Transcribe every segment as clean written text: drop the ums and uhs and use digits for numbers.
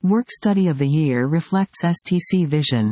Work Study of the Year reflects STC vision.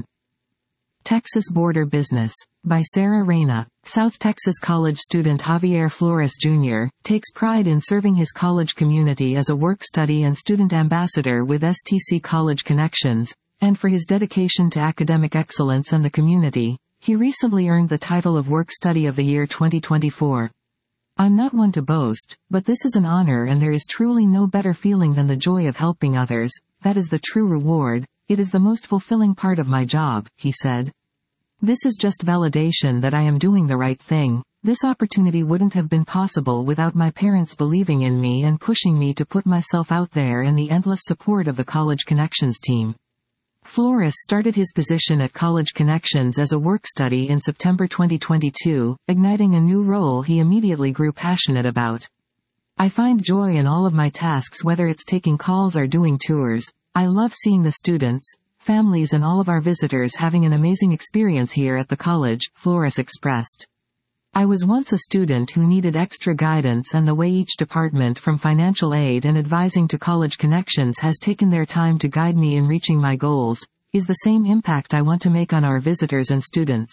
Texas Border Business. By Sarah Reyna. South Texas College student Javier Flores Jr. takes pride in serving his college community as a work-study and student ambassador with STC College Connections, and for his dedication to academic excellence and the community, he recently earned the title of Work Study of the Year 2024. I'm not one to boast, but this is an honor, and there is truly no better feeling than the joy of helping others. That is the true reward. It is the most fulfilling part of my job, he said. This is just validation that I am doing the right thing. This opportunity wouldn't have been possible without my parents believing in me and pushing me to put myself out there, and the endless support of the College Connections team. Flores started his position at College Connections as a work-study in September 2022, igniting a new role he immediately grew passionate about. I find joy in all of my tasks, whether it's taking calls or doing tours. I love seeing the students, families and all of our visitors having an amazing experience here at the college, Flores expressed. I was once a student who needed extra guidance, and the way each department from financial aid and advising to College Connections has taken their time to guide me in reaching my goals, is the same impact I want to make on our visitors and students.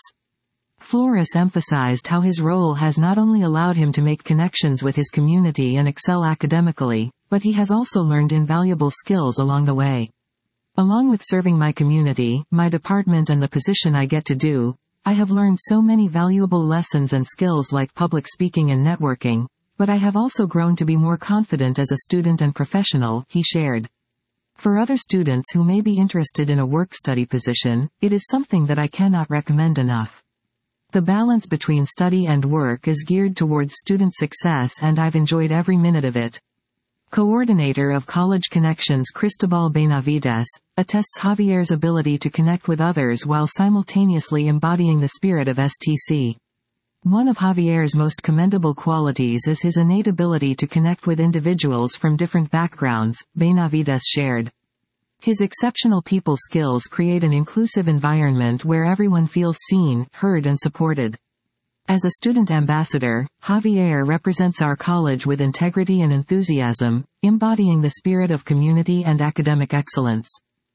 Flores emphasized how his role has not only allowed him to make connections with his community and excel academically, but he has also learned invaluable skills along the way. Along with serving my community, my department and the position I get to do, I have learned so many valuable lessons and skills like public speaking and networking, but I have also grown to be more confident as a student and professional, he shared. For other students who may be interested in a work-study position, it is something that I cannot recommend enough. The balance between study and work is geared towards student success, and I've enjoyed every minute of it. Coordinator of College Connections Cristobal Benavides attests Javier's ability to connect with others while simultaneously embodying the spirit of STC. One of Javier's most commendable qualities is his innate ability to connect with individuals from different backgrounds, Benavides shared. His exceptional people skills create an inclusive environment where everyone feels seen, heard and supported. As a student ambassador, Javier represents our college with integrity and enthusiasm, embodying the spirit of community and academic excellence.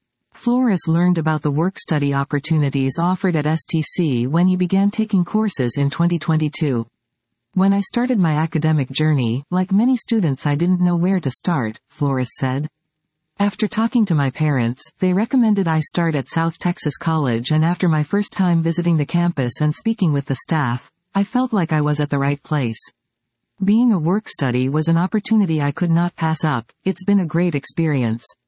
Flores learned about the work-study opportunities offered at STC when he began taking courses in 2022. When I started my academic journey, like many students, I didn't know where to start, Flores said. After talking to my parents, they recommended I start at South Texas College, and after my first time visiting the campus and speaking with the staff, I felt like I was at the right place. Being a work-study was an opportunity I could not pass up. It's been a great experience.